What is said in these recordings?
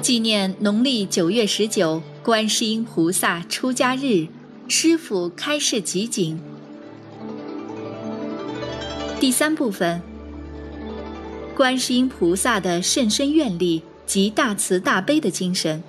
纪念农历9月19观世音菩萨出家日，师父开示集锦。第3部分，观世音菩萨的甚深愿力及大慈大悲的精神。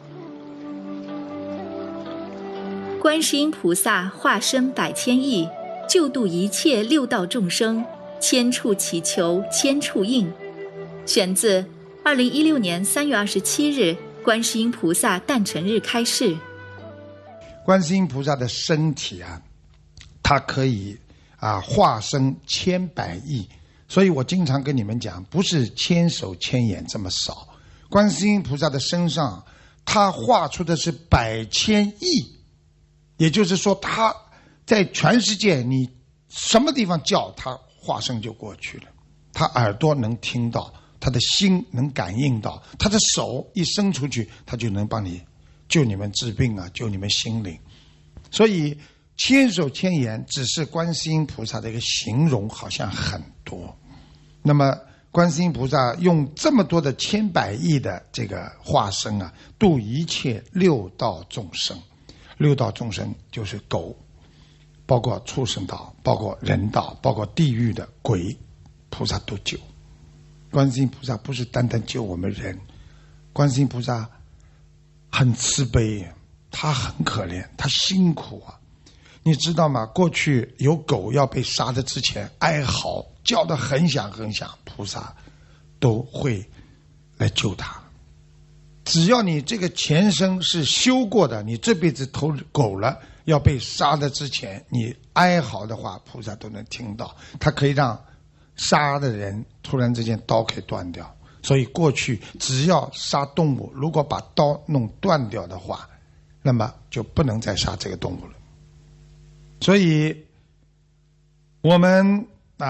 观世音菩萨化身百千亿，救度一切六道众生，千处祈求千处应。选自2016年3月27日观世音菩萨诞辰日开示。 观世音菩萨的身体啊，它可以化身千百亿，所以我经常跟你们讲，不是千手千眼这么少。观世音菩萨的身上，它画出的是百千亿，也就是说，它在全世界你什么地方叫，它化身就过去了。它耳朵能听到，他的心能感应到，他的手一伸出去，他就能帮你救你们治病啊，救你们心灵。所以千手千眼只是观世音菩萨的一个形容，好像很多。那么观世音菩萨用这么多的千百亿的这个化身啊，度一切六道众生。六道众生就是狗，包括畜生道，包括人道，包括地狱的鬼，菩萨都救。观世音菩萨不是单单救我们人，观世音菩萨很慈悲，他很可怜，他辛苦啊。你知道吗？过去有狗要被杀的之前，哀嚎叫得很响很响，菩萨都会来救他。只要你这个前生是修过的，你这辈子投狗了，要被杀的之前，你哀嚎的话，菩萨都能听到。他可以让杀的人突然之间刀可以断掉，所以过去只要杀动物，如果把刀弄断掉的话，那么就不能再杀这个动物了。所以我们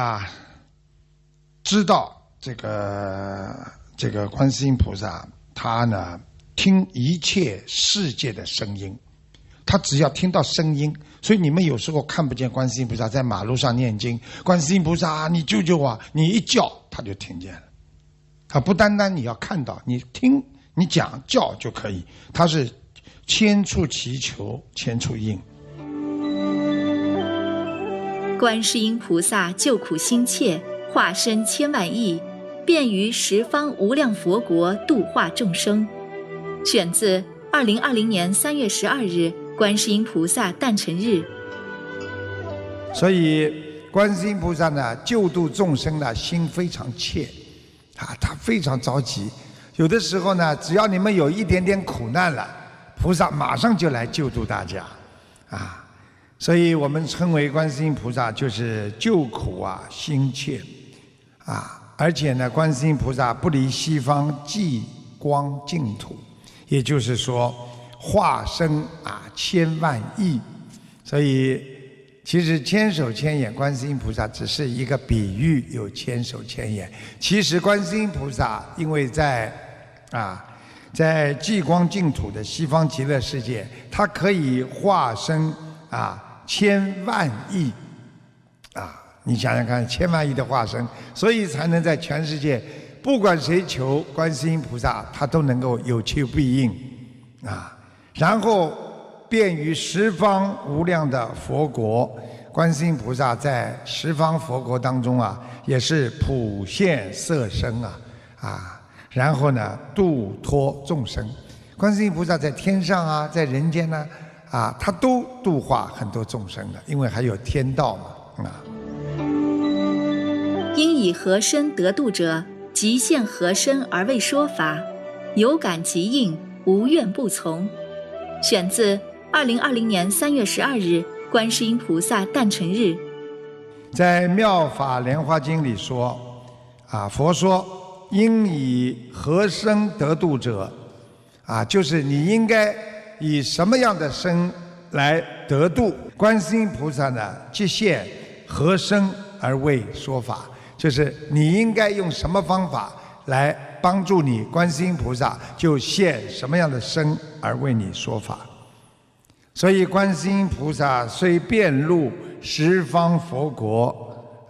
知道这个观世音菩萨，他呢听一切世界的声音，他只要听到声音。所以你们有时候看不见观世音菩萨在马路上念经，观世音菩萨你救救我，你一叫他就听见了。他不单单你要看到，你听你讲叫就可以，他是千处祈求千处应。 观世音菩萨救苦心切，化身千万亿，便于十方无量佛国度化众生。选自2020年3月12日观世音菩萨诞辰日。 所以观世音菩萨呢，救度众生呢，心非常切他非常着急。有的时候呢，只要你们有一点点苦难了，菩萨马上就来救度大家所以我们称为观世音菩萨就是救苦心切而且呢，观世音菩萨不离西方极光净土，也就是说化身千万亿。所以其实千手千眼观世音菩萨只是一个比喻，有千手千眼。其实观世音菩萨因为在极光净土的西方极乐世界，它可以化身千万亿你想想看，千万亿的化身，所以才能在全世界不管谁求观世音菩萨，他都能够有求必应然后便于十方无量的佛国。观世音菩萨在十方佛国当中也是普现色身然后呢度脱众生。观世音菩萨在天上在人间呢他都度化很多众生的，因为还有天道嘛因以何身得度者，即现何身而为说法，有感即应，无怨不从。选自2020年3月12日观世音菩萨诞辰日。 在妙法莲华经里说佛说应以何身得度者就是你应该以什么样的身来得度。观世音菩萨呢，即现何身而为说法，就是你应该用什么方法来帮助你，观世音菩萨就现什么样的身而为你说法。所以观世音菩萨虽遍入十方佛国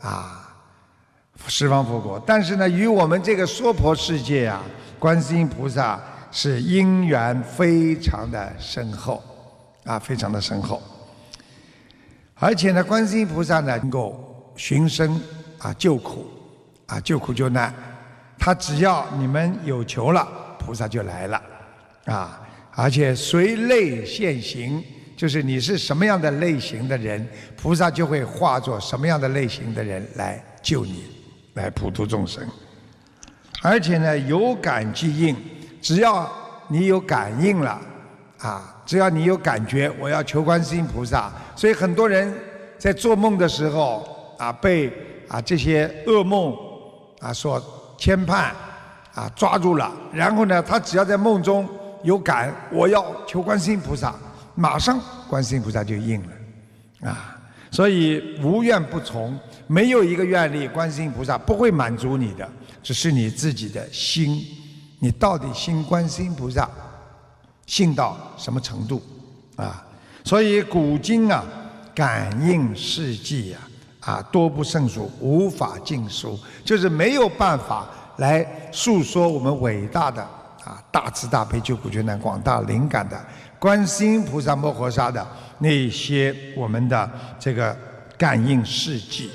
十方佛国，但是呢，与我们这个娑婆世界观世音菩萨是因缘非常的深厚啊，非常的深厚。而且呢，观世音菩萨呢能够寻声啊救苦啊，救苦救难。他只要你们有求了，菩萨就来了啊。而且随类现形，就是你是什么样的类型的人，菩萨就会化作什么样的类型的人来救你，来普度众生。而且呢，有感即应，只要你有感应了啊，只要你有感觉，我要求观世音菩萨。所以很多人在做梦的时候啊，被这些噩梦所牵绊抓住了，然后呢，他只要在梦中有感，我要求观世音菩萨，马上观世音菩萨就应了所以无愿不从，没有一个愿力观世音菩萨不会满足你的，只是你自己的心，你到底信观世音菩萨信到什么程度所以古今感应事迹多不胜数，无法尽数，就是没有办法来诉说我们伟大的大慈大悲救苦救难广大灵感的观世音菩萨摩诃萨的那些我们的这个感应事迹。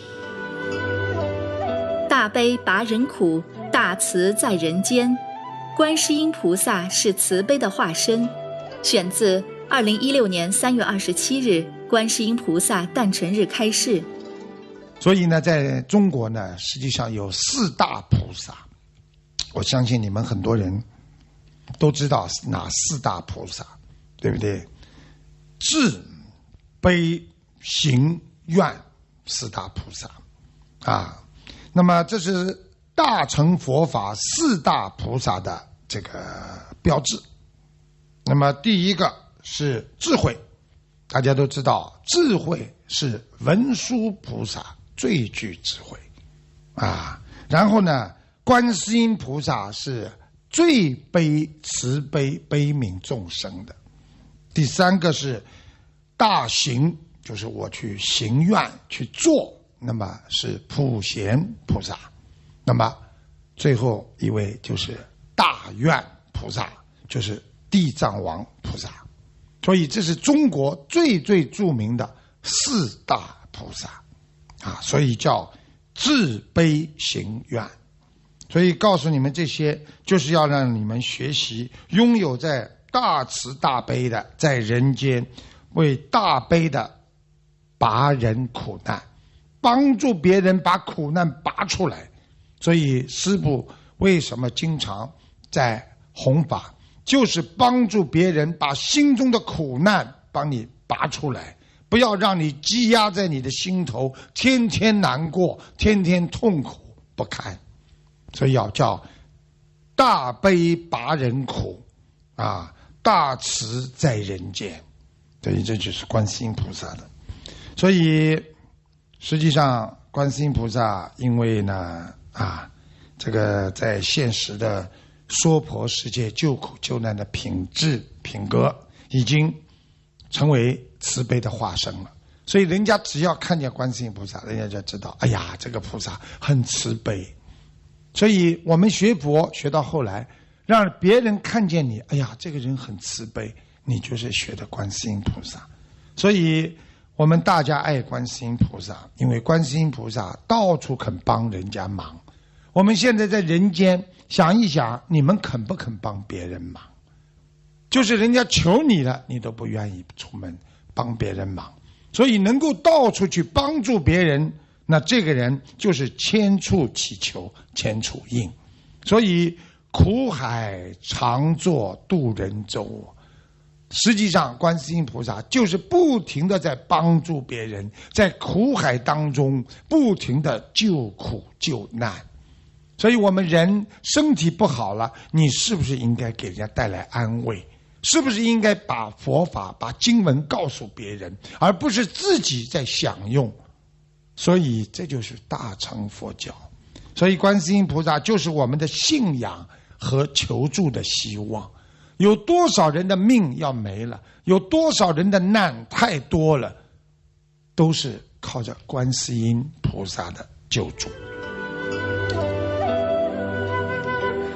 大悲拔人苦，大慈在人间。观世音菩萨是慈悲的化身。选自2016年3月27日观世音菩萨诞辰日开示。 所以呢，在中国呢，实际上有四大菩萨，我相信你们很多人都知道哪四大菩萨，对不对？智、悲、行、愿四大菩萨那么这是大乘佛法四大菩萨的这个标志。那么第一个是智慧，大家都知道智慧是文殊菩萨最具智慧然后呢，观世音菩萨是最慈悲悲悯众生的。第三个是大行，就是我去行愿去做，那么是普贤菩萨。那么最后一位就是大愿菩萨，就是地藏王菩萨。所以这是中国最著名的四大菩萨所以叫智悲行愿。所以告诉你们这些，就是要让你们学习拥有在大慈大悲的，在人间为大悲的拔人苦难，帮助别人把苦难拔出来。所以师父为什么经常在弘法，就是帮助别人把心中的苦难帮你拔出来，不要让你积压在你的心头，天天难过，天天痛苦不堪。所以要叫大悲拔人苦大慈在人间。所以这就是观世音菩萨的。所以实际上观世音菩萨因为呢这个在现实的娑婆世界救苦救难的品质品格已经成为慈悲的化身了。所以人家只要看见观世音菩萨，人家就知道，哎呀，这个菩萨很慈悲。所以我们学佛学到后来，让别人看见你，哎呀，这个人很慈悲，你就是学的观世音菩萨。所以我们大家爱观世音菩萨，因为观世音菩萨到处肯帮人家忙。我们现在在人间想一想，你们肯不肯帮别人忙？就是人家求你了，你都不愿意出门帮别人忙。所以能够到处去帮助别人，那这个人就是千处祈求千处应。所以苦海常作渡人舟，实际上观世音菩萨就是不停地在帮助别人，在苦海当中不停地救苦救难。所以我们人身体不好了，你是不是应该给人家带来安慰？是不是应该把佛法把经文告诉别人，而不是自己在享用？所以这就是大乘佛教。所以观世音菩萨就是我们的信仰和求助的希望。有多少人的命要没了，有多少人的难太多了，都是靠着观世音菩萨的救助。 观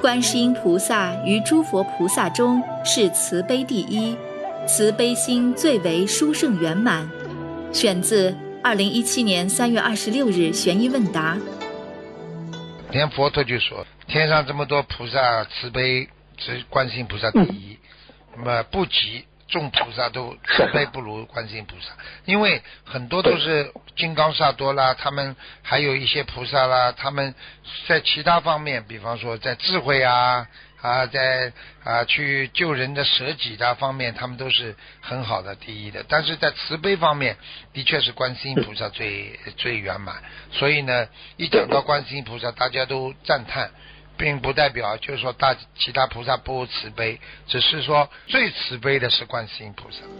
观世音菩萨于诸佛菩萨中是慈悲第一，慈悲心最为殊胜圆满。选自2017年3月26日悬疑问答。 连佛陀就说，天上这么多菩萨，慈悲只观世音菩萨第一，那么不及众菩萨都慈悲不如观世音菩萨，因为很多都是金刚萨埵啦，他们还有一些菩萨啦，他们在其他方面，比方说在智慧在去救人的舍己的方面，他们都是很好的第一的，但是在慈悲方面的确是观世音菩萨最圆满。所以呢，一讲到观世音菩萨大家都赞叹，并不代表就是说其他菩萨不慈悲，只是说最慈悲的是观世音菩萨。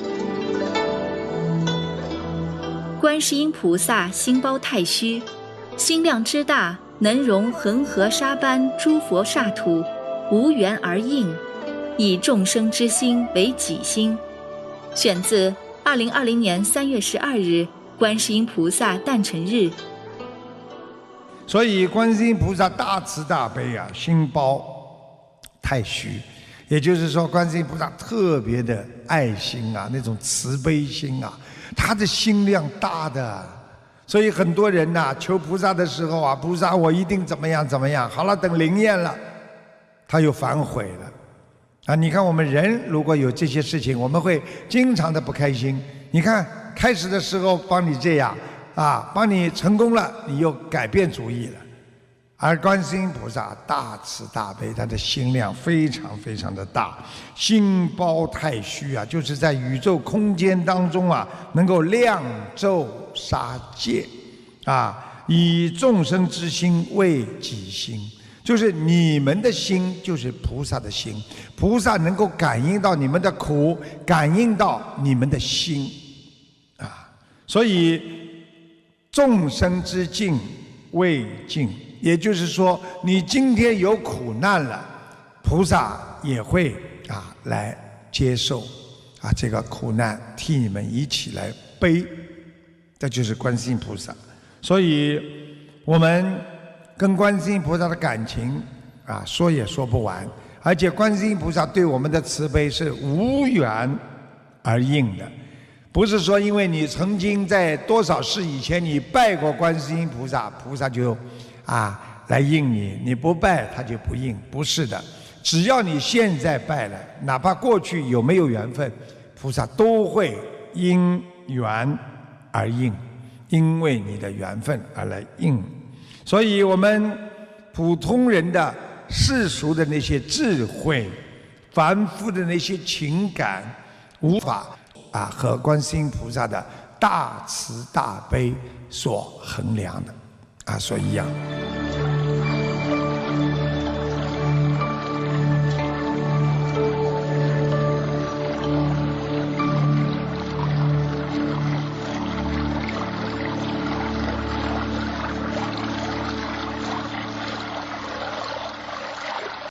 观世音菩萨心包太虚，心量之大，能容恒河沙般诸佛刹土，无缘而应，以众生之心为己心。选自2020年3月12日观世音菩萨诞辰日。 所以观世音菩萨大慈大悲啊，心包太虚，也就是说观世音菩萨特别的爱心啊，那种慈悲心啊，他的心量大的。所以很多人呐，求菩萨的时候啊，菩萨我一定怎么样怎么样，好了，等灵验了他又反悔了啊！你看我们人如果有这些事情，我们会经常的不开心。你看开始的时候帮你这样啊，帮你成功了，你又改变主意了。而观世音菩萨大慈大悲，他的心量非常非常的大，心包太虚啊，就是在宇宙空间当中啊，能够量宙杀界啊，以众生之心为己心。就是你们的心就是菩萨的心，菩萨能够感应到你们的苦，感应到你们的心啊，所以众生之境为境，也就是说你今天有苦难了，菩萨也会来接受这个苦难，替你们一起来背，这就是观世音菩萨。所以我们跟观世音菩萨的感情说也说不完，而且观世音菩萨对我们的慈悲是无缘而应的，不是说因为你曾经在多少世以前你拜过观世音菩萨，菩萨就来应你，你不拜他就不应，不是的，只要你现在拜了，哪怕过去有没有缘分，菩萨都会因缘而应，因为你的缘分而来应。所以我们普通人的世俗的那些智慧，凡夫的那些情感，无法和观世音菩萨的大慈大悲所衡量的所一样。